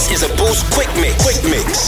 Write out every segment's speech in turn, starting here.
This is a Boost Quick Mix. Quick Mix.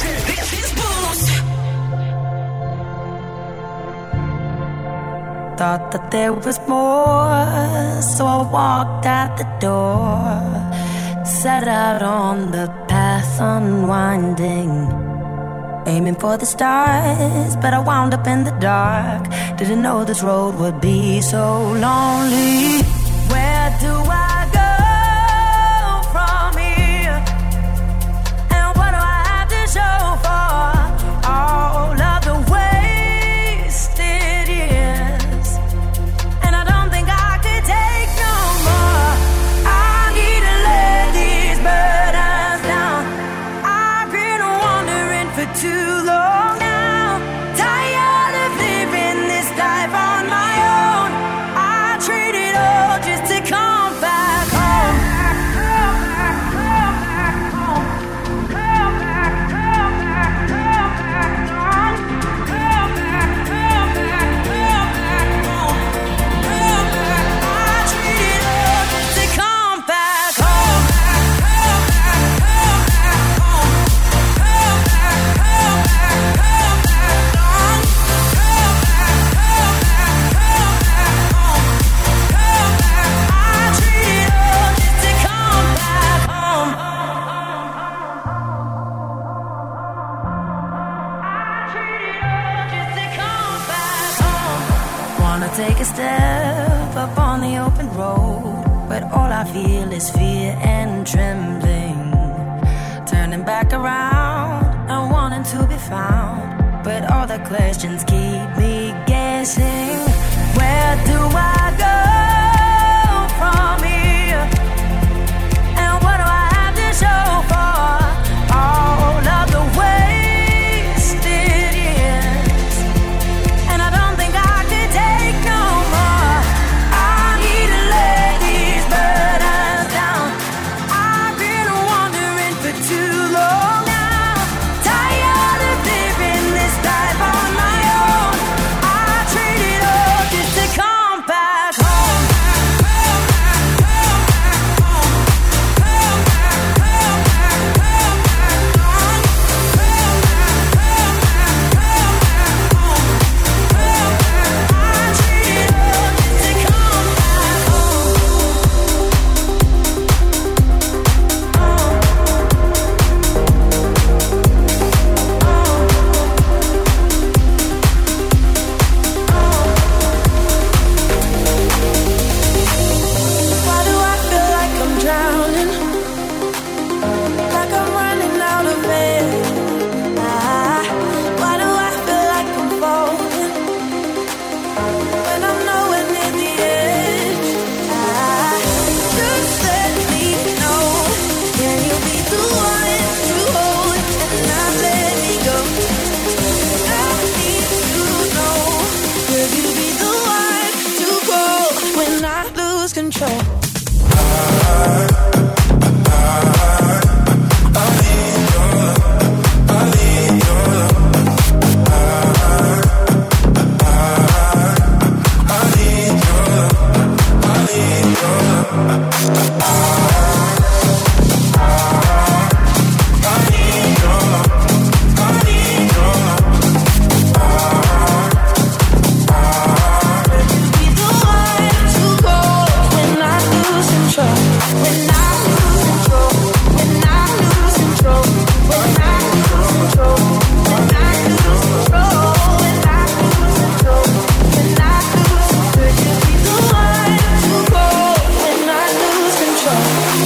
Thought that there was more, so I walked out the door, set out on the path unwinding, aiming for the stars, but I wound up in the dark. Didn't know this road would be so lonely. Where do I go from here? And what do I have to show for all of the wasted years? And I don't think I could take no more. I need to lay these burdens down. I've been wandering for too long now, tired of living this life on my own. I traded all just to come back home. I traded all just to come back home. Take a step up on the open road, but all I feel is fear and trembling. Turning back around and wanting to be found, but all the questions keep me guessing. Where do I go from here? And what do I have to show for all of the wasted years? And I don't think I could take no more. I need to lay these burdens down. I've been wandering for too long now, tired of living this life on my own. I traded all just to come back home. Why do I feel like I'm drowning? Like I'm running out of air. Why do I feel like I'm falling when I'm nowhere near the edge? Just let me know. Can you be the one to hold and not let me go? I need to know. Will you be the one to go when I lose control? Be the one to go when I lose control. When I lose control. When I lose control. When I lose control. When I lose control. When I lose control. When I lose control. Could you be the one to go when I lose control?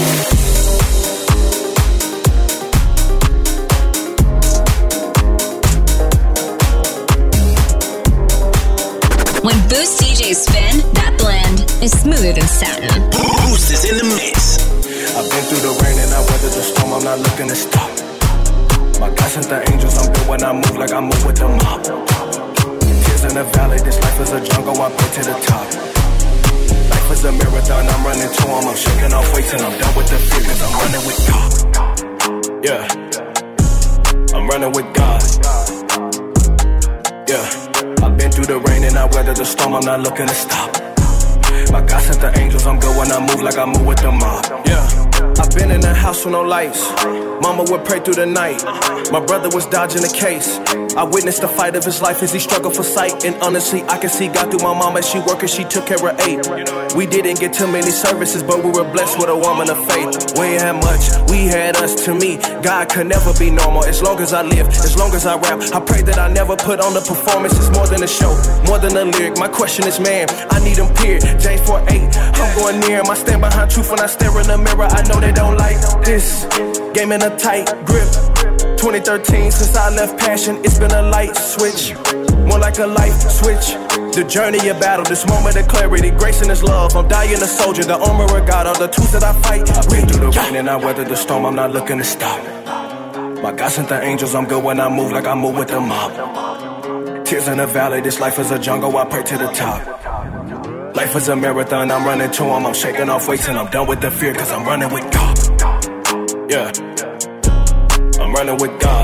When Boost DJs spin, that blend is smoother than satin. Boost is in the mix. I've been through the rain and I weathered the storm, I'm not looking to stop. My God sent the angels, I'm good when I move like I move with the mob. Tears in the valley, this life is a jungle, I pray to the top. Life is a marathon, I'm running to them, I'm shaking off weights and I'm done with the fear, cause I'm running with God. Yeah, I'm running with God. Yeah, I've been through the rain and I weathered the storm, I'm not looking to stop. My God sent the angels, I'm good when I move like I move with the mob. Yeah. I've been in a house with no lights. Mama would pray through the night. My brother was dodging the case. I witnessed the fight of his life as he struggled for sight. And honestly, I can see God through my mama as she worked and she took care of 8. We didn't get too many services, but we were blessed with a woman of faith. We ain't had much, we had us. To me, God could never be normal. As long as I live, as long as I rap, I pray that I never put on the performance. It's more than a show, more than a lyric. My question is, man, I need him, period. James 4:8, I'm going near him. I stand behind truth when I stare in the mirror. I know they don't like this. Game in a tight grip. 2013, since I left passion, it's been a light switch. More like a life switch. The journey of battle, this moment of clarity, grace and his love. I'm dying a soldier, the armor of God, all the tools that I fight. I've been through the rain and I weathered the storm, I'm not looking to stop. My God sent the angels, I'm good when I move like I move with the mob. Tears in the valley, this life is a jungle, I pray to the top. Life is a marathon, I'm running to him, I'm shaking off weights and I'm done with the fear, cause I'm running with God. Yeah, I'm running with God.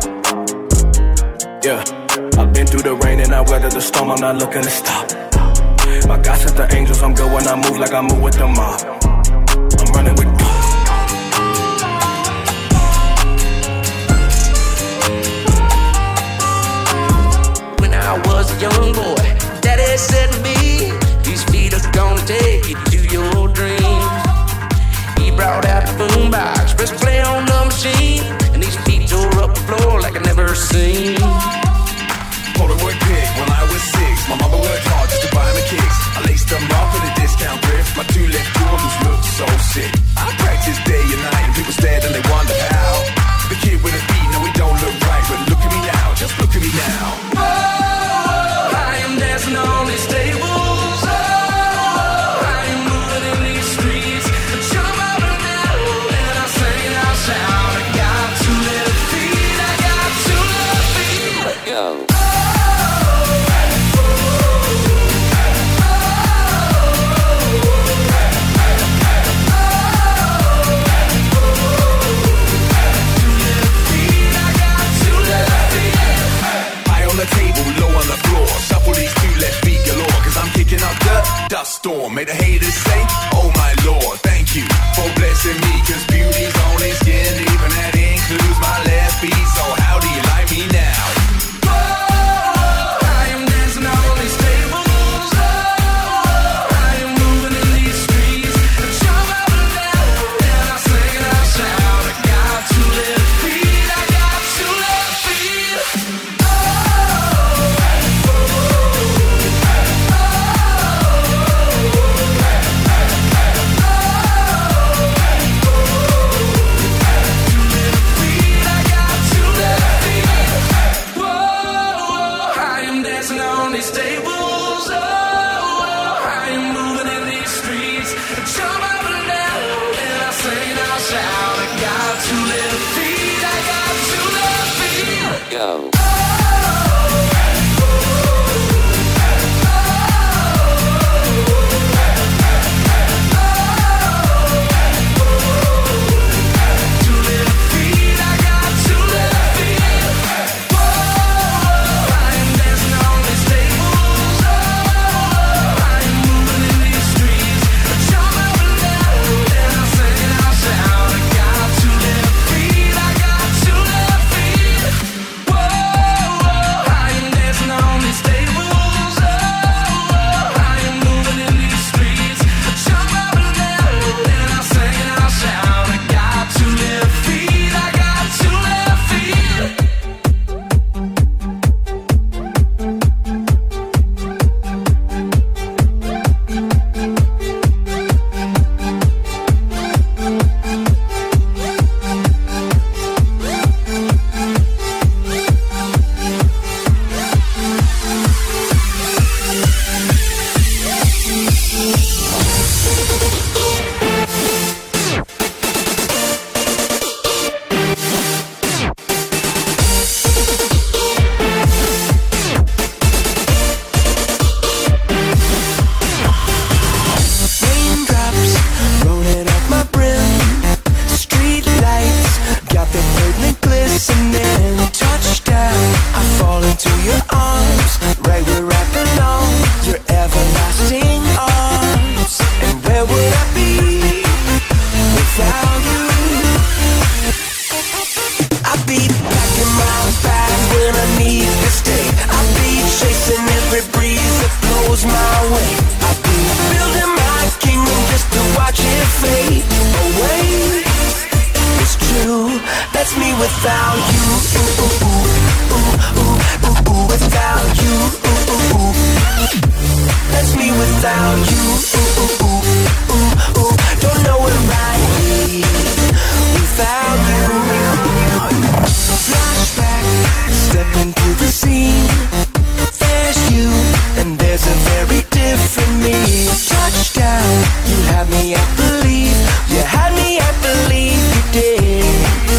Yeah, I've been through the rain and I weathered the storm, I'm not looking to stop. My God sent the angels, I'm good when I move like I move with the mob. I'm running with God. When I was a young boy, Daddy said to me, these feet are gonna take you to your dreams. He brought out the boombox, press play on the machine, and these feet tore up the floor like I never seen. Polaroid pic when I was 6. My mama worked hard just to buy me kicks. I laced them up with a discount grip. My 2 left Jordans looked so sick. I practiced day and night and people stared and they wondered how. The kid with a beat, no he don't look right, but look at me now, just look at me now. Oh, I am dancing on these tables. Oh, I am moving in these streets. Jump out and down and I sing and I shout. I got 2 little feet, I got 2 little feet. Yo. Dust storm, made the haters say, oh my Lord, thank you for blessing me, cause beauty's on his skin, even that includes my left feet, so how do you like me now? I am dancing on these tables. I am moving in these streets. Jump up and down and I sing and I shout. I got 2 little feet. I got 2 little feet. Go. Whoa. That's me without you. Ooh, ooh, ooh, ooh, ooh, ooh, ooh, without you. Ooh, ooh, ooh. That's me without you. Ooh, ooh, ooh, ooh, ooh. Don't know where I'd be without you. Flashback, step into the scene. There's you, and there's a very different me. Touchdown, you had me at believe. You had me at believe you did.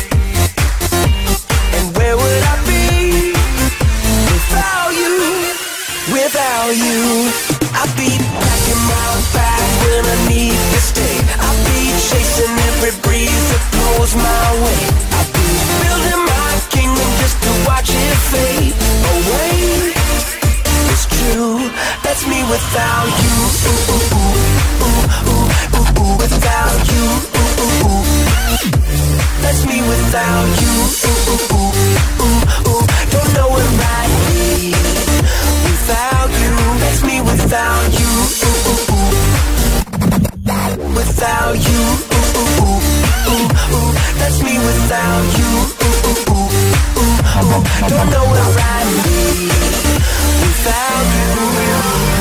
And where would I be without you? Without you, I'd be packing my bag when I need to stay. I'd be chasing every breeze that blows my way. I'd be building my kingdom just to watch it fade away. It's true, that's me without you. Ooh, ooh, ooh, ooh, ooh, ooh, ooh, without you. Ooh, ooh, ooh. That's me without you. Ooh, ooh, ooh, ooh, ooh. Don't know where I'd be without you. That's me without you. Ooh, ooh, ooh. Without you. Ooh, ooh, ooh, ooh, ooh. That's me without you. Ooh, ooh, ooh, ooh, ooh. Don't know where I'd be without you.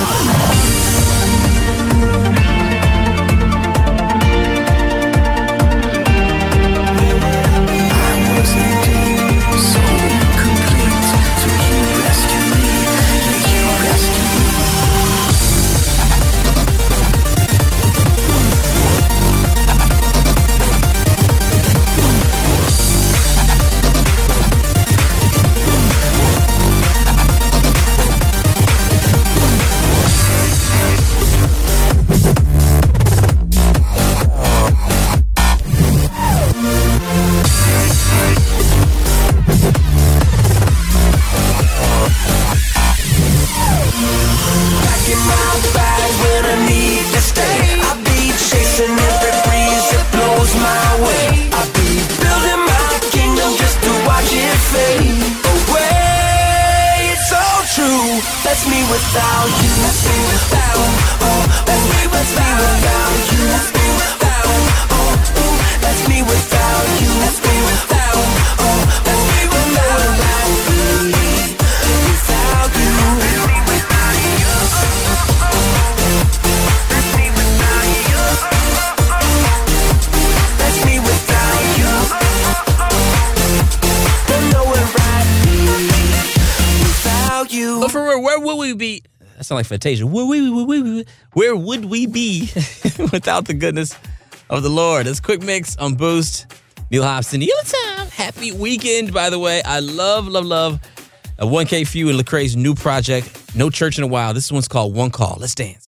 That's me without you. That's me without. Oh, that's me without you. That's me without. Oh, that's me without you. That's me without. Oh, that's me without. Without you. That's me without you. That's me without you. Don't know where I'd be without you. But for real, where would we be? That sounds like Fantasia. Where would we be without the goodness of the Lord? It's Quick Mix on Boost. Neil Hobson, your time. Happy weekend, by the way. I love a 1K Few and Lecrae's new project, No Church in a While. This one's called One Call. Let's dance.